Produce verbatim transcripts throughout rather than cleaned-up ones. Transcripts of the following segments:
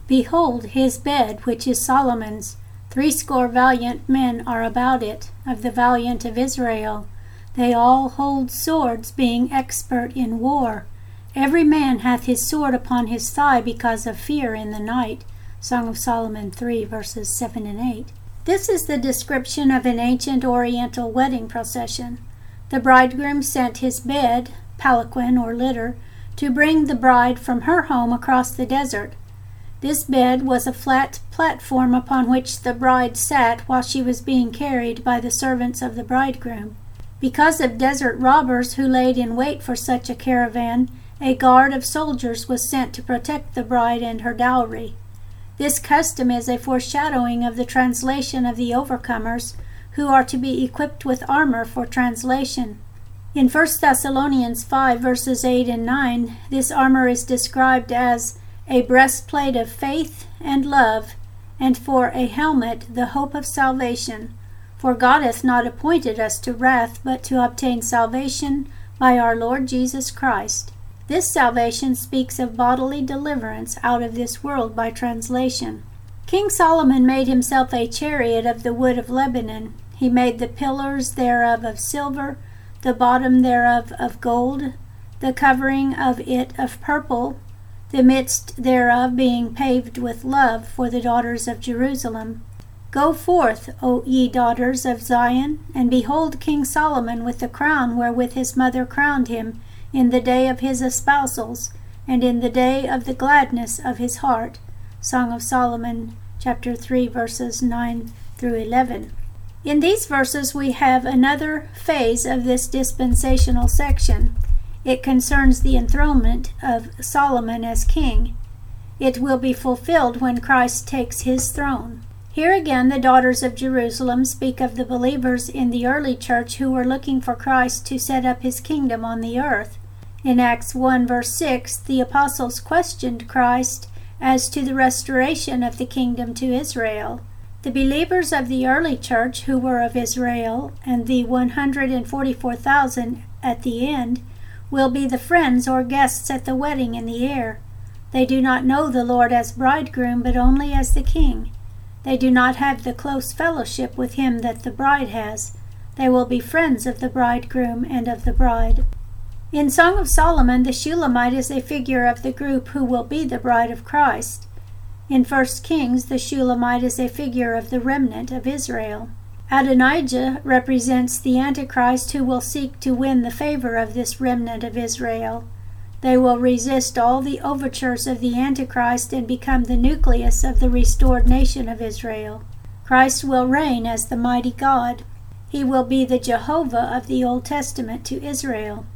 Behold, his bed, which is Solomon's, threescore valiant men are about it, of the valiant of Israel. They all hold swords, being expert in war. Every man hath his sword upon his thigh because of fear in the night. Song of Solomon three, verses seven and eight. This is the description of an ancient oriental wedding procession. The bridegroom sent his bed, palanquin or litter, to bring the bride from her home across the desert. This bed was a flat platform upon which the bride sat while she was being carried by the servants of the bridegroom. Because of desert robbers who laid in wait for such a caravan, a guard of soldiers was sent to protect the bride and her dowry. This custom is a foreshadowing of the translation of the overcomers, who are to be equipped with armor for translation. In First Thessalonians five, verses eight and nine, this armor is described as a breastplate of faith and love, and for a helmet the hope of salvation. For God hath not appointed us to wrath, but to obtain salvation by our Lord Jesus Christ. This salvation speaks of bodily deliverance out of this world by translation. King Solomon made himself a chariot of the wood of Lebanon. He made the pillars thereof of silver, the bottom thereof of gold, the covering of it of purple, the midst thereof being paved with love for the daughters of Jerusalem. Go forth, O ye daughters of Zion, and behold King Solomon with the crown wherewith his mother crowned him in the day of his espousals, and in the day of the gladness of his heart. Song of Solomon, chapter three, verses nine through eleven. In these verses we have another phase of this dispensational section. It concerns the enthronement of Solomon as king. It will be fulfilled when Christ takes his throne. Here again the daughters of Jerusalem speak of the believers in the early church who were looking for Christ to set up his kingdom on the earth. In Acts one, verse six, the apostles questioned Christ as to the restoration of the kingdom to Israel. The believers of the early church who were of Israel, and the one hundred forty-four thousand at the end, will be the friends or guests at the wedding in the air. They do not know the Lord as bridegroom, but only as the king. They do not have the close fellowship with him that the bride has. They will be friends of the bridegroom and of the bride. In Song of Solomon, the Shulamite is a figure of the group who will be the bride of Christ. In First Kings, the Shulamite is a figure of the remnant of Israel. Adonijah represents the Antichrist who will seek to win the favor of this remnant of Israel. They will resist all the overtures of the Antichrist and become the nucleus of the restored nation of Israel. Christ will reign as the mighty God. He will be the Jehovah of the Old Testament to Israel.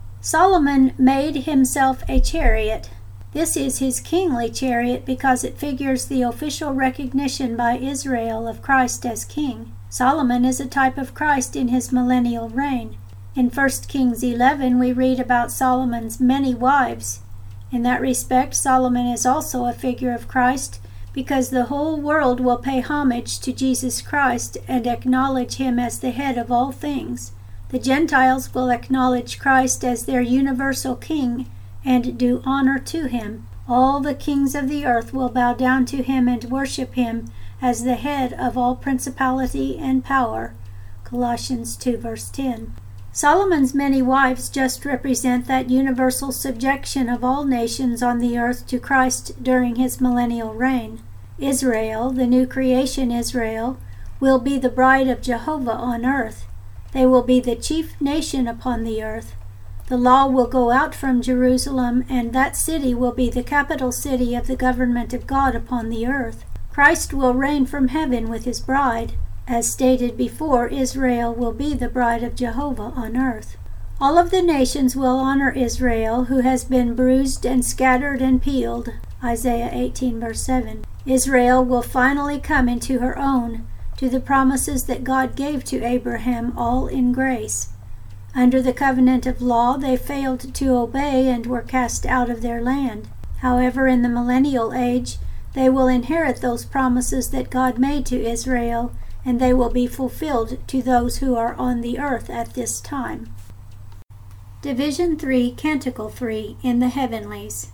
Solomon made himself a chariot. This is his kingly chariot because it figures the official recognition by Israel of Christ as king. Solomon is a type of Christ in his millennial reign. In First Kings eleven, we read about Solomon's many wives. In that respect, Solomon is also a figure of Christ because the whole world will pay homage to Jesus Christ and acknowledge him as the head of all things. The Gentiles will acknowledge Christ as their universal king and do honor to him. All the kings of the earth will bow down to him and worship him as the head of all principality and power. Colossians two, verse ten. Solomon's many wives just represent that universal subjection of all nations on the earth to Christ during his millennial reign. Israel, the new creation Israel, will be the bride of Jehovah on earth. They will be the chief nation upon the earth. The law will go out from Jerusalem, and that city will be the capital city of the government of God upon the earth. Christ will reign from heaven with his bride. As stated before, Israel will be the bride of Jehovah on earth. All of the nations will honor Israel, who has been bruised and scattered and peeled. Isaiah eighteen, verse seven. Israel will finally come into her own, to the promises that God gave to Abraham, all in grace. Under the covenant of law, they failed to obey and were cast out of their land. However, in the millennial age, they will inherit those promises that God made to Israel, and they will be fulfilled to those who are on the earth at this time. Division three, Canticle three, in the Heavenlies.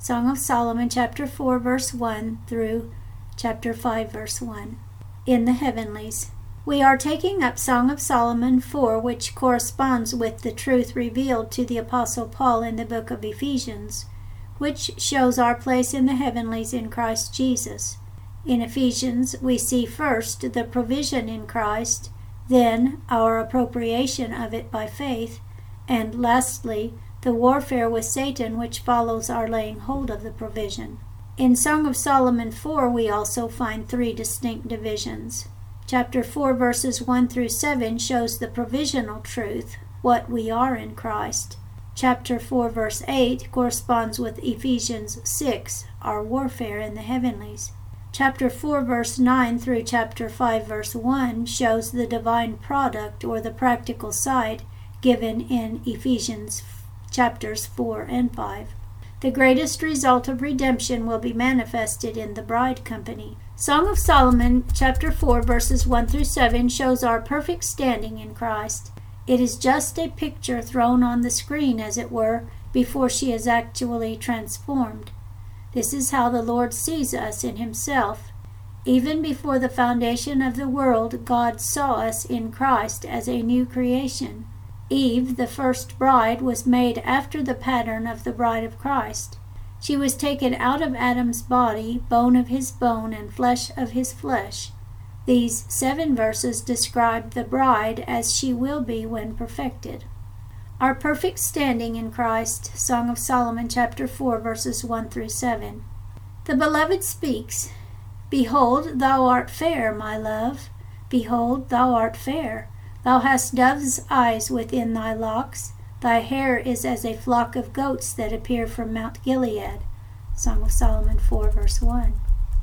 Song of Solomon, chapter four, verse one through chapter five, verse one. In the heavenlies. We are taking up Song of Solomon four, which corresponds with the truth revealed to the Apostle Paul in the book of Ephesians, which shows our place in the heavenlies in Christ Jesus. In Ephesians, we see first the provision in Christ, then our appropriation of it by faith, and lastly, the warfare with Satan which follows our laying hold of the provision. In Song of Solomon four, we also find three distinct divisions. Chapter four, verses one through seven shows the provisional truth, what we are in Christ. Chapter four, verse eight corresponds with Ephesians six, our warfare in the heavenlies. Chapter four, verse nine through chapter five, verse one shows the divine product or the practical side given in Ephesians chapters four and five. The greatest result of redemption will be manifested in the bride company. Song of Solomon, chapter four, verses one through seven shows our perfect standing in Christ. It is just a picture thrown on the screen, as it were, before she is actually transformed. This is how the Lord sees us in himself. Even before the foundation of the world, God saw us in Christ as a new creation. Eve, the first bride, was made after the pattern of the bride of Christ. She was taken out of Adam's body, bone of his bone, and flesh of his flesh. These seven verses describe the bride as she will be when perfected. Our perfect standing in Christ, Song of Solomon, chapter four, verses one through seven. The beloved speaks, Behold, thou art fair, my love. Behold, thou art fair. Thou hast dove's eyes within thy locks. Thy hair is as a flock of goats that appear from Mount Gilead. Song of Solomon four, verse one.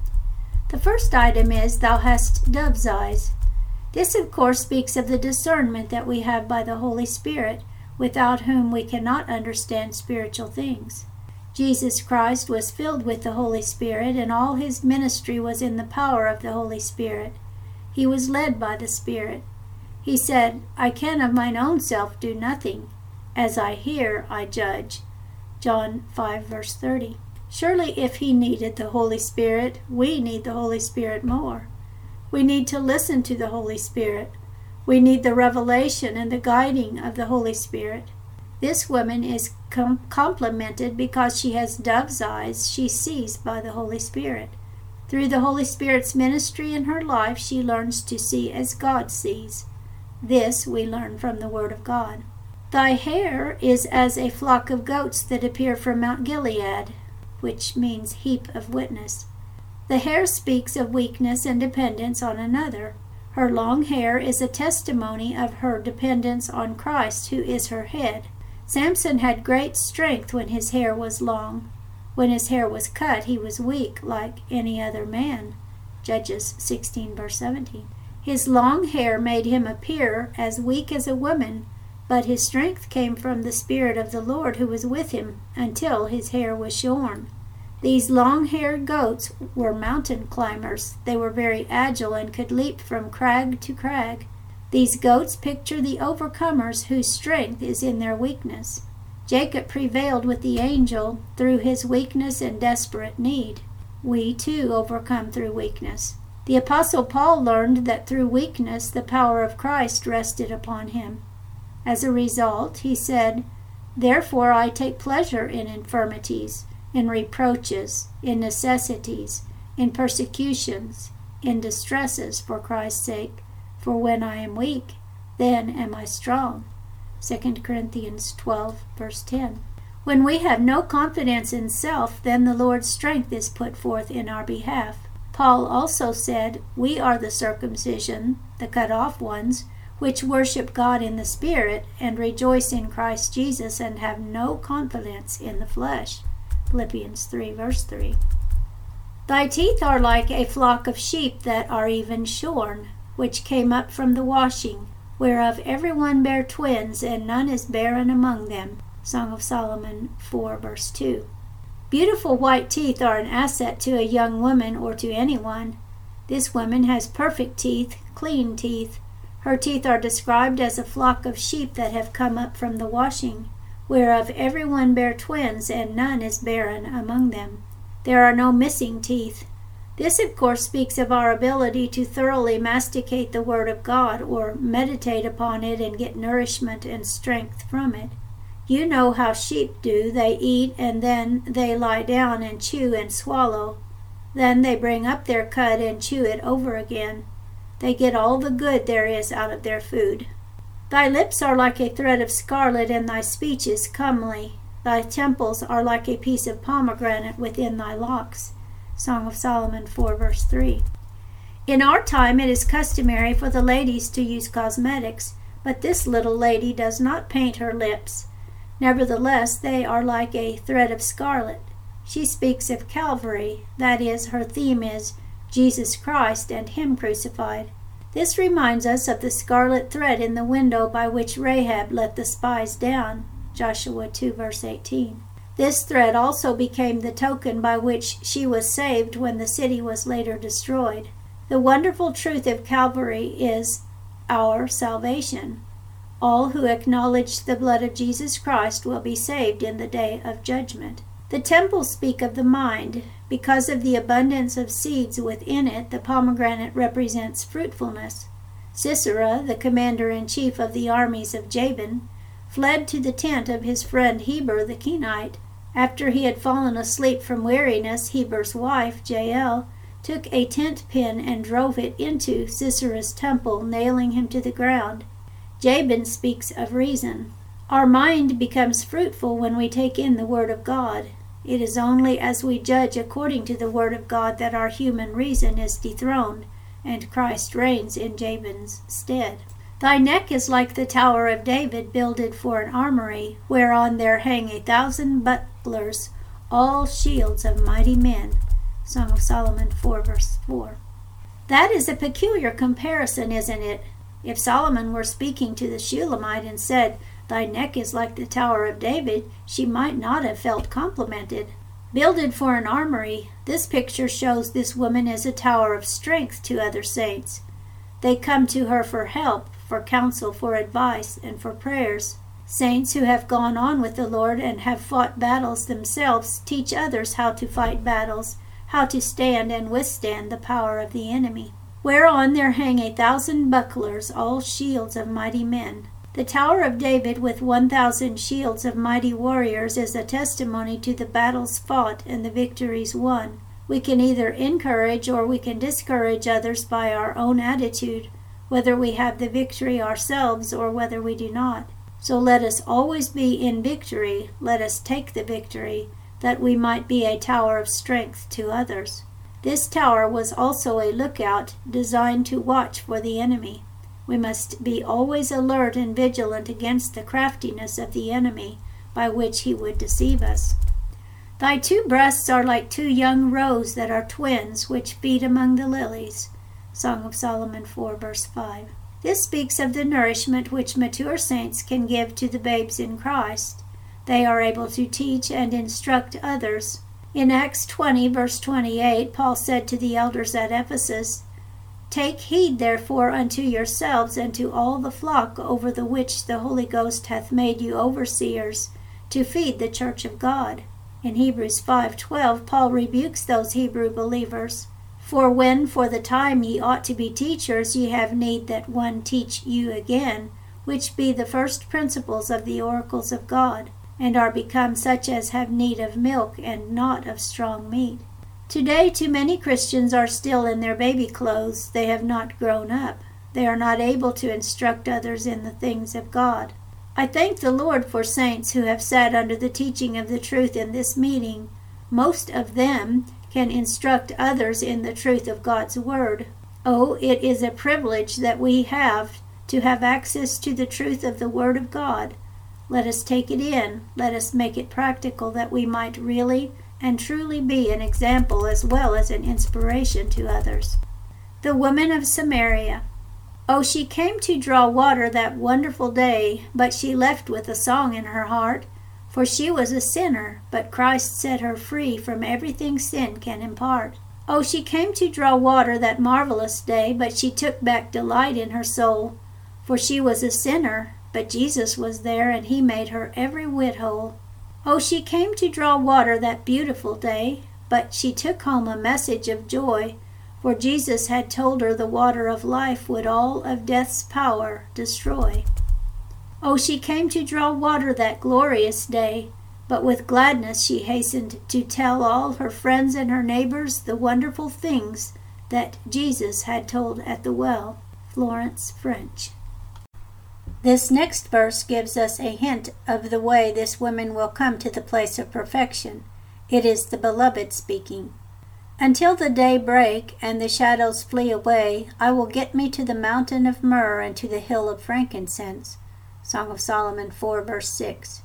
The first item is, Thou hast dove's eyes. This, of course, speaks of the discernment that we have by the Holy Spirit, without whom we cannot understand spiritual things. Jesus Christ was filled with the Holy Spirit, and all his ministry was in the power of the Holy Spirit. He was led by the Spirit. He said, I can of mine own self do nothing. As I hear, I judge. John five, verse thirty. Surely if he needed the Holy Spirit, we need the Holy Spirit more. We need to listen to the Holy Spirit. We need the revelation and the guiding of the Holy Spirit. This woman is com- complimented because she has dove's eyes. She sees by the Holy Spirit. Through the Holy Spirit's ministry in her life, she learns to see as God sees. This we learn from the Word of God. Thy hair is as a flock of goats that appear from Mount Gilead, which means heap of witness. The hair speaks of weakness and dependence on another. Her long hair is a testimony of her dependence on Christ, who is her head. Samson had great strength when his hair was long. When his hair was cut, he was weak like any other man. Judges sixteen, verse seventeen. His long hair made him appear as weak as a woman, but his strength came from the Spirit of the Lord who was with him until his hair was shorn. These long-haired goats were mountain climbers. They were very agile and could leap from crag to crag. These goats picture the overcomers whose strength is in their weakness. Jacob prevailed with the angel through his weakness and desperate need. We too overcome through weakness. The Apostle Paul learned that through weakness the power of Christ rested upon him. As a result, he said, Therefore I take pleasure in infirmities, in reproaches, in necessities, in persecutions, in distresses for Christ's sake. For when I am weak, then am I strong. Second Corinthians twelve, verse ten. When we have no confidence in self, then the Lord's strength is put forth in our behalf. Paul also said, We are the circumcision, the cut off ones, which worship God in the Spirit, and rejoice in Christ Jesus, and have no confidence in the flesh. Philippians three, verse three. Thy teeth are like a flock of sheep that are even shorn, which came up from the washing, whereof every one bare twins, and none is barren among them. Song of Solomon four, verse two. Beautiful white teeth are an asset to a young woman or to anyone. This woman has perfect teeth, clean teeth. Her teeth are described as a flock of sheep that have come up from the washing, whereof every one bare twins, and none is barren among them. There are no missing teeth. This, of course, speaks of our ability to thoroughly masticate the Word of God, or meditate upon it and get nourishment and strength from it. You know how sheep do. They eat, and then they lie down and chew and swallow. Then they bring up their cud and chew it over again. They get all the good there is out of their food. Thy lips are like a thread of scarlet, and thy speech is comely. Thy temples are like a piece of pomegranate within thy locks. Song of Solomon four, verse three. In our time it is customary for the ladies to use cosmetics, but this little lady does not paint her lips. Nevertheless, they are like a thread of scarlet. She speaks of Calvary, that is, her theme is Jesus Christ and Him crucified. This reminds us of the scarlet thread in the window by which Rahab let the spies down, Joshua two, verse eighteen. This thread also became the token by which she was saved when the city was later destroyed. The wonderful truth of Calvary is our salvation. All who acknowledge the blood of Jesus Christ will be saved in the day of judgment. The temples speak of the mind. Because of the abundance of seeds within it, the pomegranate represents fruitfulness. Sisera, the commander-in-chief of the armies of Jabin, fled to the tent of his friend Heber the Kenite. After he had fallen asleep from weariness, Heber's wife, Jael, took a tent pin and drove it into Sisera's temple, nailing him to the ground. Jabin speaks of reason. Our mind becomes fruitful when we take in the Word of God. It is only as we judge according to the Word of God that our human reason is dethroned, and Christ reigns in Jabin's stead. Thy neck is like the tower of David, builded for an armory, whereon there hang a thousand bucklers, all shields of mighty men. Song of Solomon four, verse four. That is a peculiar comparison, isn't it? If Solomon were speaking to the Shulamite and said, "Thy neck is like the Tower of David," she might not have felt complimented. Builded for an armory, this picture shows this woman as a tower of strength to other saints. They come to her for help, for counsel, for advice, and for prayers. Saints who have gone on with the Lord and have fought battles themselves teach others how to fight battles, how to stand and withstand the power of the enemy. Whereon there hang a thousand bucklers, all shields of mighty men. The Tower of David with one thousand shields of mighty warriors is a testimony to the battles fought and the victories won. We can either encourage or we can discourage others by our own attitude, whether we have the victory ourselves or whether we do not. So let us always be in victory, let us take the victory, that we might be a tower of strength to others. This tower was also a lookout designed to watch for the enemy. We must be always alert and vigilant against the craftiness of the enemy by which he would deceive us. Thy two breasts are like two young roes that are twins, which feed among the lilies. Song of Solomon four, verse five. This speaks of the nourishment which mature saints can give to the babes in Christ. They are able to teach and instruct others. In Acts twenty, verse twenty-eight, Paul said to the elders at Ephesus, "Take heed therefore unto yourselves and to all the flock over the which the Holy Ghost hath made you overseers, to feed the church of God." In Hebrews five twelve, Paul rebukes those Hebrew believers. "For when for the time ye ought to be teachers, ye have need that one teach you again, which be the first principles of the oracles of God, and are become such as have need of milk and not of strong meat." Today, too many Christians are still in their baby clothes. They have not grown up. They are not able to instruct others in the things of God. I thank the Lord for saints who have sat under the teaching of the truth in this meeting. Most of them can instruct others in the truth of God's Word. Oh, it is a privilege that we have to have access to the truth of the Word of God. Let us take it in. Let us make it practical that we might really and truly be an example as well as an inspiration to others. The woman of Samaria. Oh, she came to draw water that wonderful day, but she left with a song in her heart, for she was a sinner, but Christ set her free from everything sin can impart. Oh, she came to draw water that marvelous day, but she took back delight in her soul, for she was a sinner, but Jesus was there, and he made her every whit whole. Oh, she came to draw water that beautiful day, but she took home a message of joy, for Jesus had told her the water of life would all of death's power destroy. Oh, she came to draw water that glorious day, but with gladness she hastened to tell all her friends and her neighbors the wonderful things that Jesus had told at the well. Florence French. This next verse gives us a hint of the way this woman will come to the place of perfection. It is the Beloved speaking. Until the day break and the shadows flee away, I will get me to the mountain of myrrh and to the hill of frankincense. Song of Solomon four, verse six.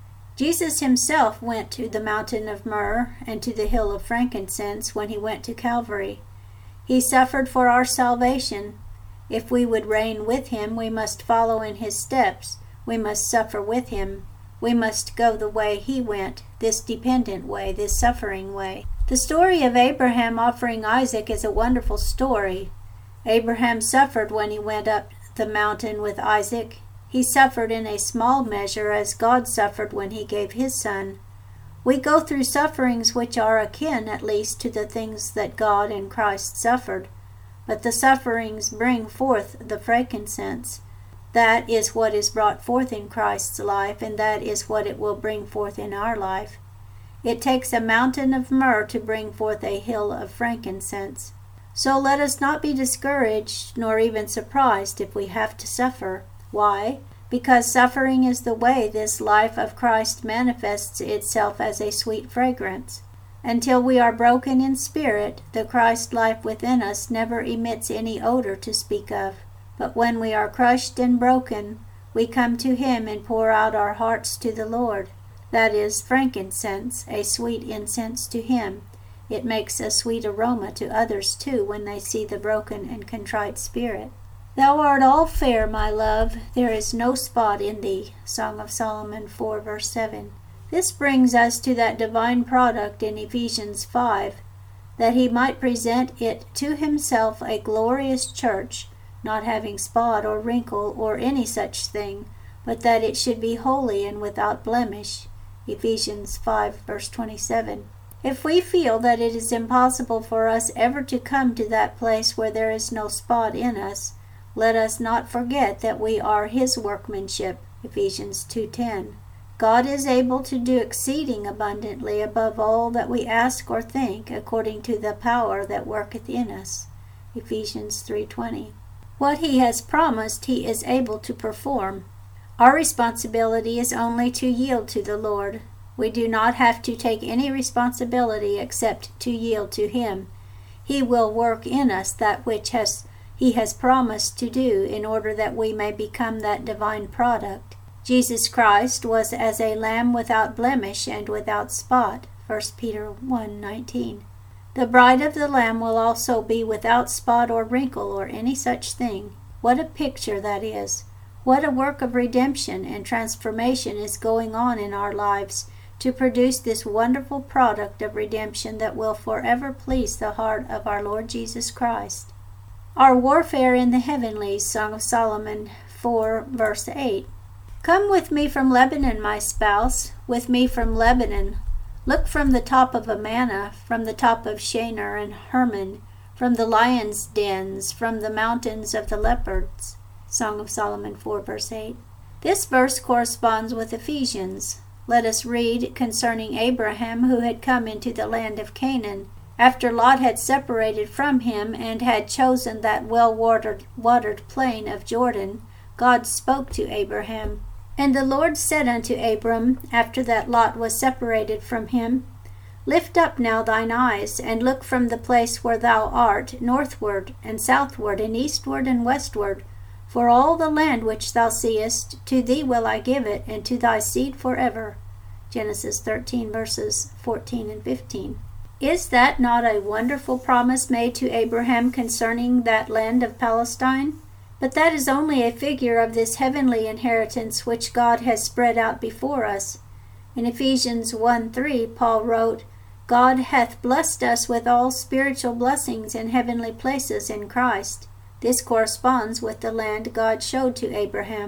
Jesus himself went to the mountain of myrrh and to the hill of frankincense when he went to Calvary. He suffered for our salvation. If we would reign with him, we must follow in his steps. We must suffer with him. We must go the way he went, this dependent way, this suffering way. The story of Abraham offering Isaac is a wonderful story. Abraham suffered when he went up the mountain with Isaac. He suffered in a small measure as God suffered when he gave his son. We go through sufferings which are akin, at least, to the things that God and Christ suffered. But the sufferings bring forth the frankincense. That is what is brought forth in Christ's life, and that is what it will bring forth in our life. It takes a mountain of myrrh to bring forth a hill of frankincense. So let us not be discouraged, nor even surprised if we have to suffer. Why? Because suffering is the way this life of Christ manifests itself as a sweet fragrance. Until we are broken in spirit, the Christ life within us never emits any odor to speak of. But when we are crushed and broken, we come to him and pour out our hearts to the Lord. That is frankincense, a sweet incense to him. It makes a sweet aroma to others too when they see the broken and contrite spirit. Thou art all fair, my love, there is no spot in thee. Song of Solomon four, verse seven. This brings us to that divine product in Ephesians five, that he might present it to himself a glorious church, not having spot or wrinkle or any such thing, but that it should be holy and without blemish. Ephesians five, verse twenty-seven. If we feel that it is impossible for us ever to come to that place where there is no spot in us, let us not forget that we are his workmanship. Ephesians two ten. God is able to do exceeding abundantly above all that we ask or think, according to the power that worketh in us. Ephesians three twenty. What he has promised he is able to perform. Our responsibility is only to yield to the Lord. We do not have to take any responsibility except to yield to him. He will work in us that which has he has promised to do in order that we may become that divine product. Jesus Christ was as a lamb without blemish and without spot. First Peter one nineteen. The bride of the Lamb will also be without spot or wrinkle or any such thing. What a picture that is! What a work of redemption and transformation is going on in our lives to produce this wonderful product of redemption that will forever please the heart of our Lord Jesus Christ. Our warfare in the heavenlies, Song of Solomon four, verse eight. Come with me from Lebanon, my spouse, with me from Lebanon. Look from the top of Amana, from the top of Shinar and Hermon, from the lions' dens, from the mountains of the leopards. Song of Solomon four, verse eight. This verse corresponds with Ephesians. Let us read concerning Abraham, who had come into the land of Canaan, after Lot had separated from him and had chosen that well-watered watered plain of Jordan. God spoke to Abraham. And the Lord said unto Abram, after that Lot was separated from him, Lift up now thine eyes, and look from the place where thou art, northward and southward and eastward and westward. For all the land which thou seest, to thee will I give it, and to thy seed forever. Genesis thirteen, verses fourteen and fifteen. Is that not a wonderful promise made to Abraham concerning that land of Palestine? But that is only a figure of this heavenly inheritance which God has spread out before us. In Ephesians one three, Paul wrote, God hath blessed us with all spiritual blessings in heavenly places in Christ. This corresponds with the land God showed to Abraham.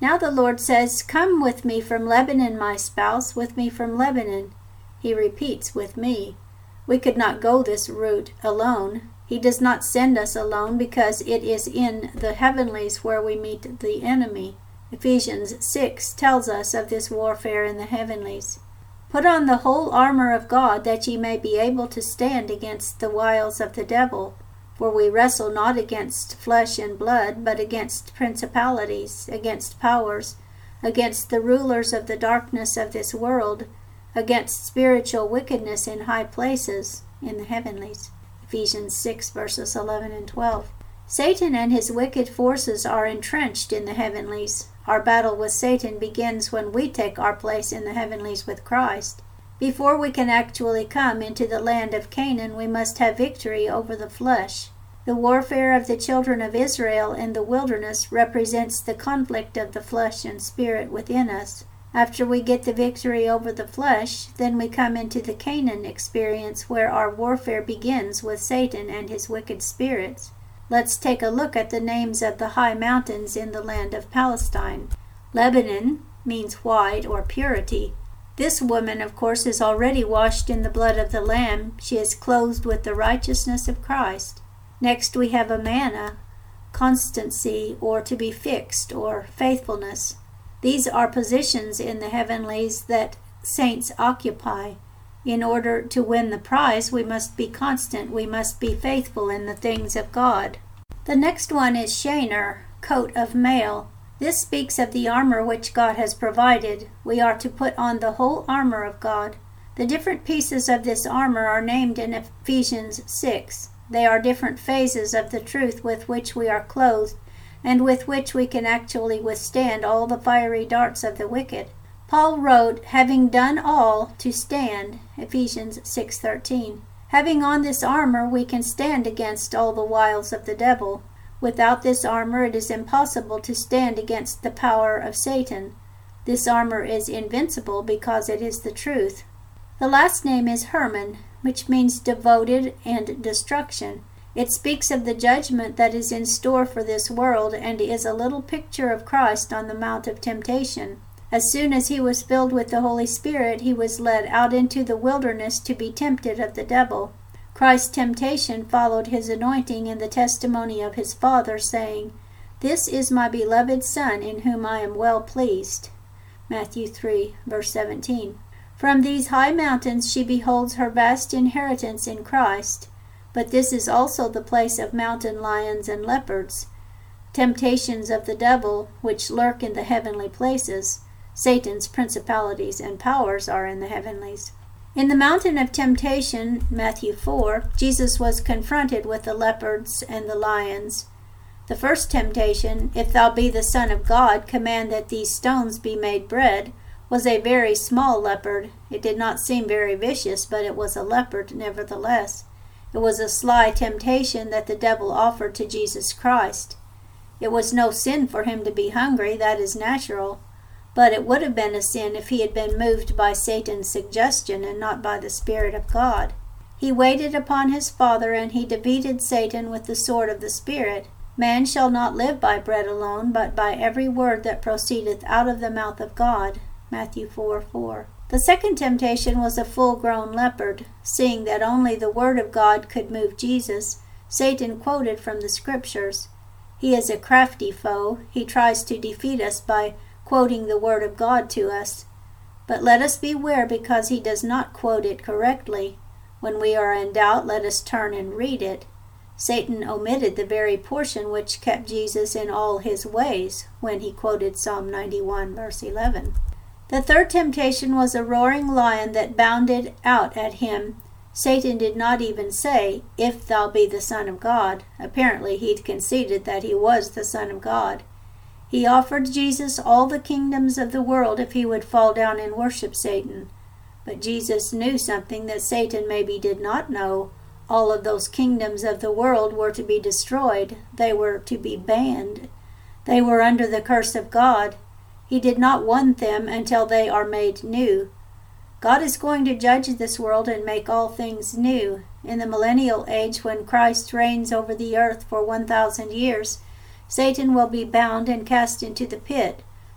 Now the Lord says, "Come with me from Lebanon, my spouse, with me from Lebanon." He repeats, "with me." We could not go this route alone. He does not send us alone because it is in the heavenlies where we meet the enemy. Ephesians six tells us of this warfare in the heavenlies. "Put on the whole armor of God, that ye may be able to stand against the wiles of the devil. For we wrestle not against flesh and blood, but against principalities, against powers, against the rulers of the darkness of this world, against spiritual wickedness in high places in the heavenlies." Ephesians six, verses eleven and twelve. Satan and his wicked forces are entrenched in the heavenlies. Our battle with Satan begins when we take our place in the heavenlies with Christ. Before we can actually come into the land of Canaan, we must have victory over the flesh. The warfare of the children of Israel in the wilderness represents the conflict of the flesh and spirit within us. After we get the victory over the flesh, then we come into the Canaan experience where our warfare begins with Satan and his wicked spirits. Let's take a look at the names of the high mountains in the land of Palestine. Lebanon means white or purity. This woman, of course, is already washed in the blood of the Lamb. She is clothed with the righteousness of Christ. Next we have Amana, constancy, or to be fixed, or faithfulness. These are positions in the heavenlies that saints occupy. In order to win the prize, we must be constant. We must be faithful in the things of God. The next one is Shaner, coat of mail. This speaks of the armor which God has provided. We are to put on the whole armor of God. The different pieces of this armor are named in Ephesians six. They are different phases of the truth with which we are clothed, and with which we can actually withstand all the fiery darts of the wicked. Paul wrote, "Having done all, to stand," Ephesians six thirteen. Having on this armor, we can stand against all the wiles of the devil. Without this armor, it is impossible to stand against the power of Satan. This armor is invincible because it is the truth. The last name is Herman, which means devoted and destruction. It speaks of the judgment that is in store for this world and is a little picture of Christ on the Mount of Temptation. As soon as he was filled with the Holy Spirit, he was led out into the wilderness to be tempted of the devil. Christ's temptation followed his anointing and the testimony of his Father, saying, "This is my beloved Son, in whom I am well pleased." Matthew three, verse seventeen. From these high mountains she beholds her vast inheritance in Christ. But this is also the place of mountain lions and leopards, temptations of the devil, which lurk in the heavenly places. Satan's principalities and powers are in the heavenlies. In the mountain of temptation, Matthew four, Jesus was confronted with the leopards and the lions. The first temptation, "If thou be the Son of God, command that these stones be made bread," was a very small leopard. It did not seem very vicious, but it was a leopard nevertheless. It was a sly temptation that the devil offered to Jesus Christ. It was no sin for him to be hungry, that is natural. But it would have been a sin if he had been moved by Satan's suggestion and not by the Spirit of God. He waited upon his Father, and he defeated Satan with the sword of the Spirit. Man shall not live by bread alone, but by every word that proceedeth out of the mouth of God. Matthew four four. The second temptation was a full-grown leopard. Seeing that only the Word of God could move Jesus, Satan quoted from the Scriptures. He is a crafty foe. He tries to defeat us by quoting the Word of God to us. But let us beware, because he does not quote it correctly. When we are in doubt, let us turn and read it. Satan omitted the very portion which kept Jesus in all his ways when he quoted Psalm ninety-one, verse eleven. The third temptation was a roaring lion that bounded out at him. Satan did not even say, "If thou be the Son of God." Apparently he'd conceded that he was the Son of God. He offered Jesus all the kingdoms of the world if he would fall down and worship Satan. But Jesus knew something that Satan maybe did not know. All of those kingdoms of the world were to be destroyed. They were to be banned. They were under the curse of God. He did not want them until they are made new. God is going to judge this world and make all things new. In the millennial age, when Christ reigns over the earth for one thousand years, Satan will be bound and cast into the pit.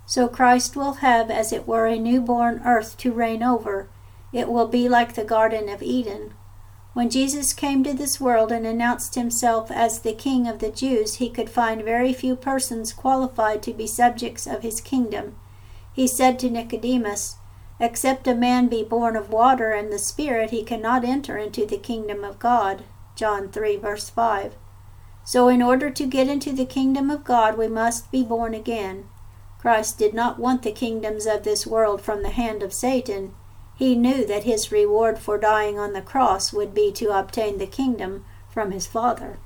So Christ will have, as it were, a newborn earth to reign over. It will be like the Garden of Eden. When Jesus came to this world and announced himself as the King of the Jews, he could find very few persons qualified to be subjects of his kingdom. He said to Nicodemus, "Except a man be born of water and the Spirit, he cannot enter into the kingdom of God." John three, verse five. So in order to get into the kingdom of God, we must be born again. Christ did not want the kingdoms of this world from the hand of Satan. He knew that his reward for dying on the cross would be to obtain the kingdom from his Father.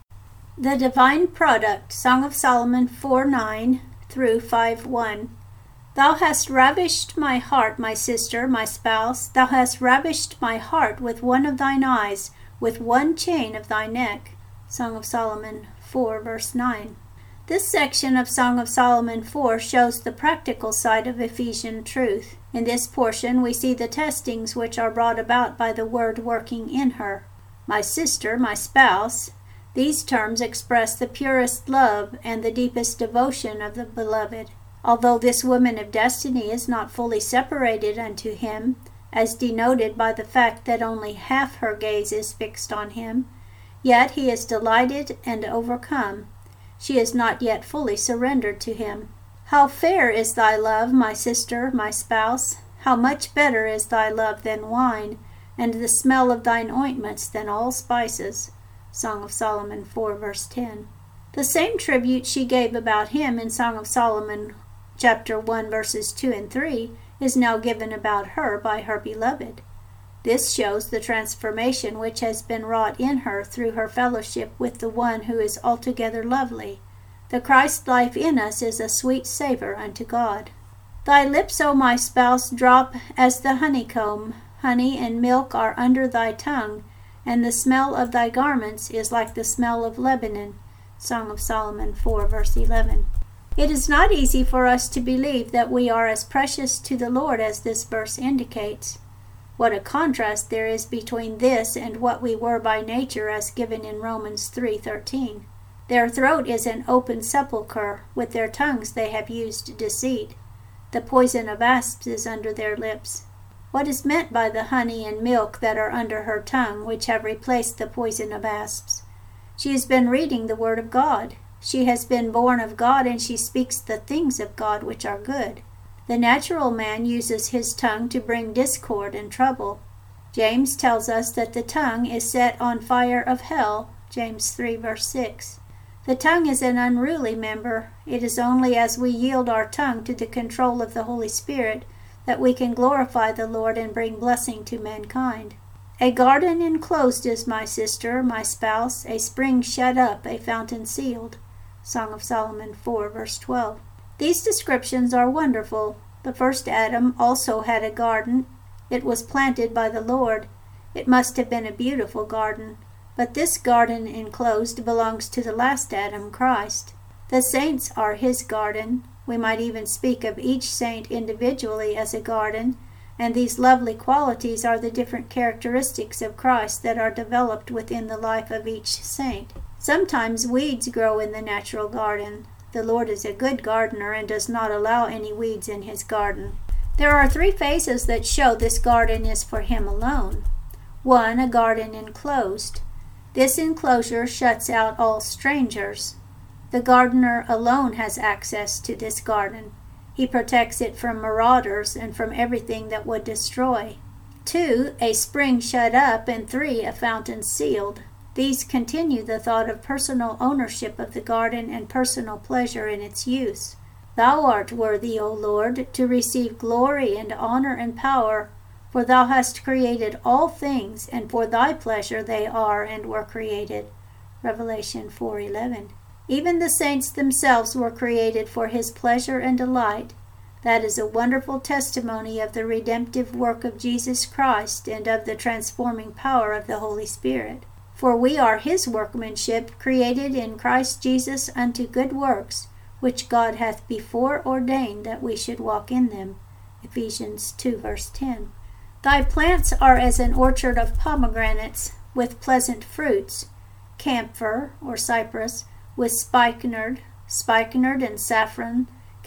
The Divine Product, Song of Solomon four nine through five one. Thou hast ravished my heart, my sister, my spouse. Thou hast ravished my heart with one of thine eyes, with one chain of thy neck. Song of Solomon four, verse nine. This section of Song of Solomon four shows the practical side of Ephesian truth. In this portion we see the testings which are brought about by the Word working in her. My sister, my spouse. These terms express the purest love and the deepest devotion of the beloved. Although this woman of destiny is not fully separated unto him, as denoted by the fact that only half her gaze is fixed on him, yet he is delighted and overcome. She is not yet fully surrendered to him. How fair is thy love, my sister, my spouse! How much better is thy love than wine, and the smell of thine ointments than all spices. Song of Solomon four, verse ten. The same tribute she gave about him in Song of Solomon chapter one, verses two and three, is now given about her by her beloved. This shows the transformation which has been wrought in her through her fellowship with the one who is altogether lovely. The Christ life in us is a sweet savor unto God. Thy lips, O my spouse, drop as the honeycomb. Honey and milk are under thy tongue, and the smell of thy garments is like the smell of Lebanon. Song of Solomon four, verse eleven. It is not easy for us to believe that we are as precious to the Lord as this verse indicates. What a contrast there is between this and what we were by nature as given in Romans three thirteen. Their throat is an open sepulchre, with their tongues they have used deceit. The poison of asps is under their lips. What is meant by the honey and milk that are under her tongue, which have replaced the poison of asps? She has been reading the Word of God. She has been born of God, and she speaks the things of God which are good. The natural man uses his tongue to bring discord and trouble. James tells us that the tongue is set on fire of hell, James three, verse six. The tongue is an unruly member. It is only as we yield our tongue to the control of the Holy Spirit that we can glorify the Lord and bring blessing to mankind. A garden enclosed is my sister, my spouse, a spring shut up, a fountain sealed. Song of Solomon four, verse twelve. These descriptions are wonderful. The first Adam also had a garden. It was planted by the Lord. It must have been a beautiful garden. But this garden enclosed belongs to the last Adam, Christ. The saints are his garden. We might even speak of each saint individually as a garden, and these lovely qualities are the different characteristics of Christ that are developed within the life of each saint. Sometimes weeds grow in the natural garden. The Lord is a good gardener and does not allow any weeds in his garden. There are three phases that show this garden is for him alone. One, a garden enclosed. This enclosure shuts out all strangers. The gardener alone has access to this garden. He protects it from marauders and from everything that would destroy. Two, a spring shut up, and three, a fountain sealed. These continue the thought of personal ownership of the garden and personal pleasure in its use. Thou art worthy, O Lord, to receive glory and honor and power, for thou hast created all things, and for thy pleasure they are and were created. Revelation four eleven. Even the saints themselves were created for his pleasure and delight. That is a wonderful testimony of the redemptive work of Jesus Christ and of the transforming power of the Holy Spirit. For we are his workmanship, created in Christ Jesus unto good works, which God hath before ordained that we should walk in them. Ephesians two, verse ten. Thy plants are as an orchard of pomegranates, with pleasant fruits, camphor, or cypress, with spikenard, spikenard and saffron,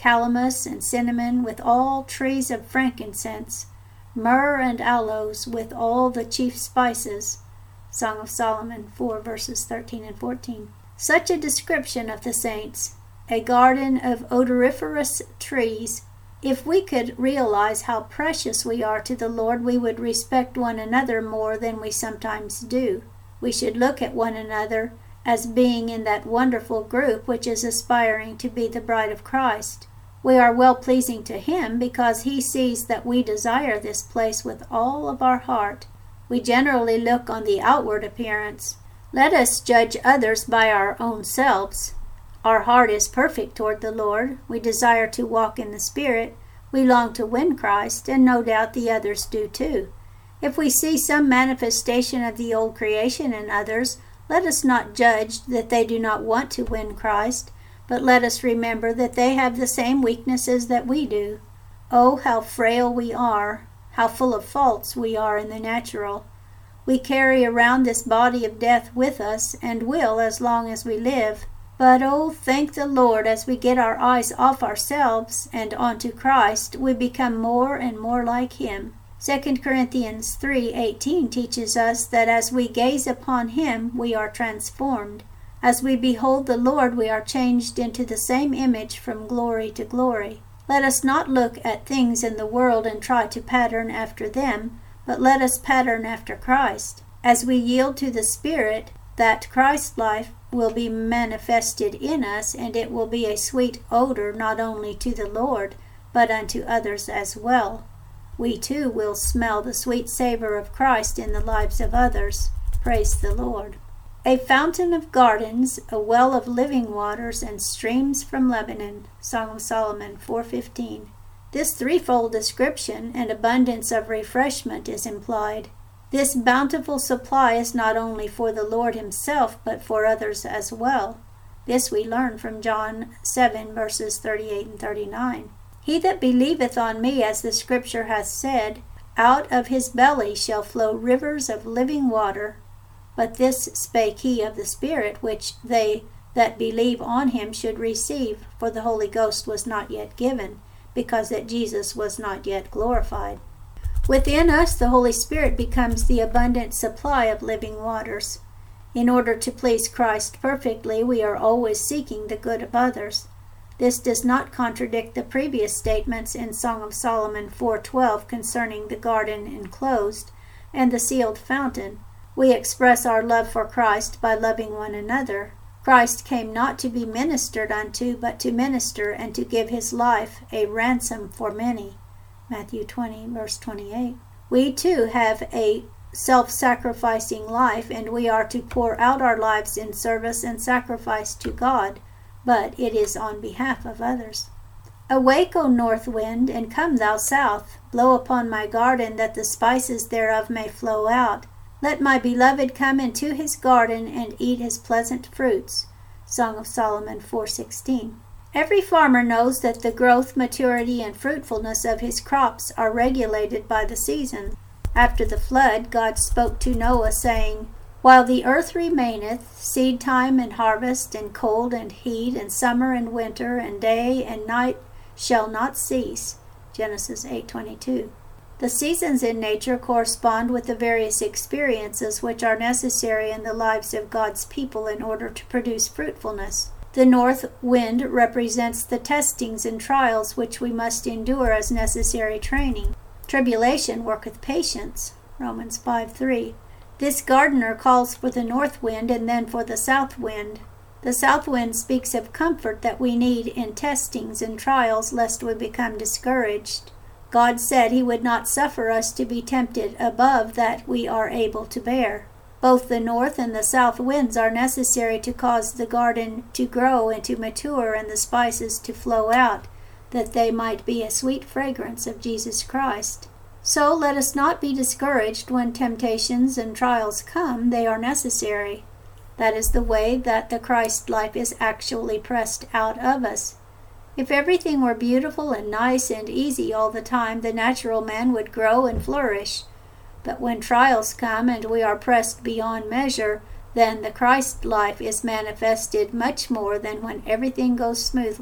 calamus and cinnamon with all trees of frankincense, myrrh and aloes with all the chief spices. Song of Solomon four verses thirteen and fourteen. Such a description of the saints, a garden of odoriferous trees. If we could realize how precious we are to the Lord, we would respect one another more than we sometimes do. We should look at one another as being in that wonderful group which is aspiring to be the bride of Christ. We are well-pleasing to Him because He sees that we desire this place with all of our heart. We generally look on the outward appearance. Let us judge others by our own selves. Our heart is perfect toward the Lord. We desire to walk in the Spirit. We long to win Christ, and no doubt the others do too. If we see some manifestation of the old creation in others, let us not judge that they do not want to win Christ, but let us remember that they have the same weaknesses that we do. Oh, how frail we are, how full of faults we are in the natural. We carry around this body of death with us, and will as long as we live. But oh, thank the Lord, as we get our eyes off ourselves and onto Christ, we become more and more like Him. Second Corinthians three eighteen teaches us that as we gaze upon Him, we are transformed. As we behold the Lord, we are changed into the same image from glory to glory. Let us not look at things in the world and try to pattern after them, but let us pattern after Christ. As we yield to the Spirit, that Christ life will be manifested in us, and it will be a sweet odor not only to the Lord, but unto others as well. We too will smell the sweet savor of Christ in the lives of others. Praise the Lord. A fountain of gardens, a well of living waters, and streams from Lebanon. Song of Solomon four fifteen. This threefold description and abundance of refreshment is implied. This bountiful supply is not only for the Lord Himself, but for others as well. This we learn from John seven verses thirty-eight and thirty-nine. He that believeth on me, as the Scripture hath said, out of his belly shall flow rivers of living water. But this spake he of the Spirit, which they that believe on him should receive, for the Holy Ghost was not yet given, because that Jesus was not yet glorified. Within us the Holy Spirit becomes the abundant supply of living waters. In order to please Christ perfectly, we are always seeking the good of others. This does not contradict the previous statements in Song of Solomon four twelve concerning the garden enclosed and the sealed fountain. We express our love for Christ by loving one another. Christ came not to be ministered unto, but to minister and to give His life a ransom for many. Matthew twenty, verse twenty-eight. We too have a self-sacrificing life, and we are to pour out our lives in service and sacrifice to God, but it is on behalf of others. Awake, O north wind, and come thou south. Blow upon my garden, that the spices thereof may flow out. Let my beloved come into his garden and eat his pleasant fruits. Song of Solomon four sixteen. Every farmer knows that the growth, maturity, and fruitfulness of his crops are regulated by the season. After the flood, God spoke to Noah, saying, While the earth remaineth, seed time and harvest, and cold and heat, and summer and winter, and day and night shall not cease. Genesis eight twenty-two. The seasons in nature correspond with the various experiences which are necessary in the lives of God's people in order to produce fruitfulness. The north wind represents the testings and trials which we must endure as necessary training. Tribulation worketh patience. Romans five three. This gardener calls for the north wind and then for the south wind. The south wind speaks of comfort that we need in testings and trials lest we become discouraged. God said He would not suffer us to be tempted above that we are able to bear. Both the north and the south winds are necessary to cause the garden to grow and to mature and the spices to flow out, that they might be a sweet fragrance of Jesus Christ. So let us not be discouraged when temptations and trials come. They are necessary. That is the way that the Christ life is actually pressed out of us. If everything were beautiful and nice and easy all the time, the natural man would grow and flourish. But when trials come and we are pressed beyond measure, then the Christ life is manifested much more than when everything goes smoothly.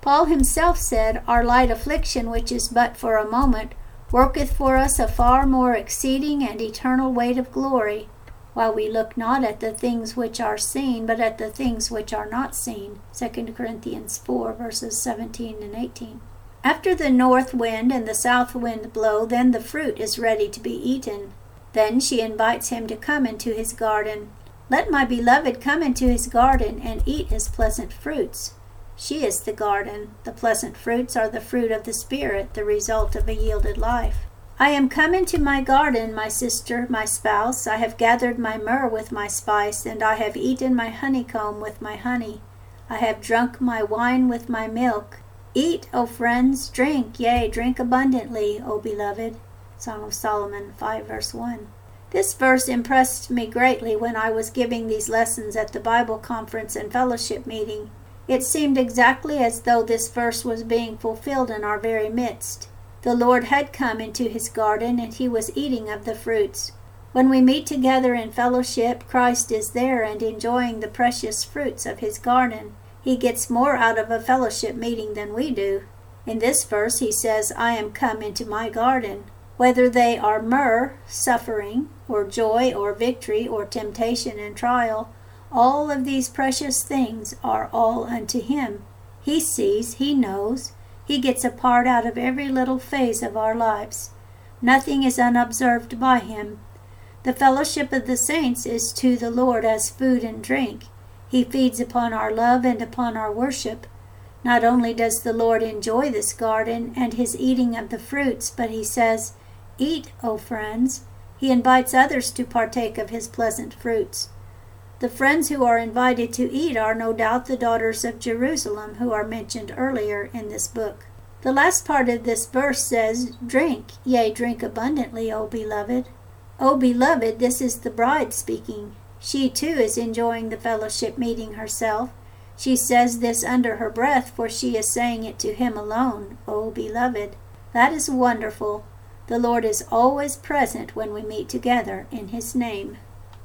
Paul himself said, Our light affliction, which is but for a moment, worketh for us a far more exceeding and eternal weight of glory, while we look not at the things which are seen, but at the things which are not seen. Second Corinthians four, verses seventeen and eighteen. After the north wind and the south wind blow, then the fruit is ready to be eaten. Then she invites him to come into his garden. Let my beloved come into his garden and eat his pleasant fruits. She is the garden. The pleasant fruits are the fruit of the Spirit, the result of a yielded life. I am come into my garden, my sister, my spouse. I have gathered my myrrh with my spice, and I have eaten my honeycomb with my honey. I have drunk my wine with my milk. Eat, O friends, drink, yea, drink abundantly, O beloved. Song of Solomon five, verse one. This verse impressed me greatly when I was giving these lessons at the Bible conference and fellowship meeting. It seemed exactly as though this verse was being fulfilled in our very midst. The Lord had come into his garden, and he was eating of the fruits. When we meet together in fellowship, Christ is there and enjoying the precious fruits of his garden. He gets more out of a fellowship meeting than we do. In this verse he says, I am come into my garden. Whether they are myrrh, suffering, or joy, or victory, or temptation and trial, all of these precious things are all unto him. He sees, he knows, he gets a part out of every little phase of our lives. Nothing is unobserved by him. The fellowship of the saints is to the Lord as food and drink. He feeds upon our love and upon our worship. Not only does the Lord enjoy this garden and his eating of the fruits, but he says, Eat, O friends. He invites others to partake of his pleasant fruits. The friends who are invited to eat are no doubt the daughters of Jerusalem who are mentioned earlier in this book. The last part of this verse says, Drink, yea, drink abundantly, O beloved. O beloved, this is the bride speaking. She too is enjoying the fellowship meeting herself. She says this under her breath, for she is saying it to him alone, O beloved. That is wonderful. The Lord is always present when we meet together in his name.